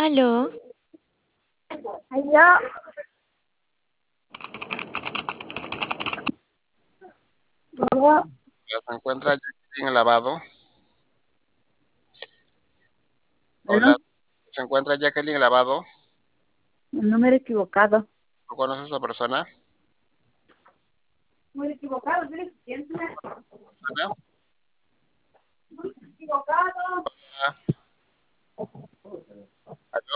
Aló, Aló, aló, ¿Se encuentra Jacqueline Lavado? Hola, aló, ¿se encuentra Jacqueline Lavado? el número equivocado. ¿No conoces a esa persona? Número equivocado, ¿sí? ¿Quién es? ¿Persona? Equivocado. Ah, aló.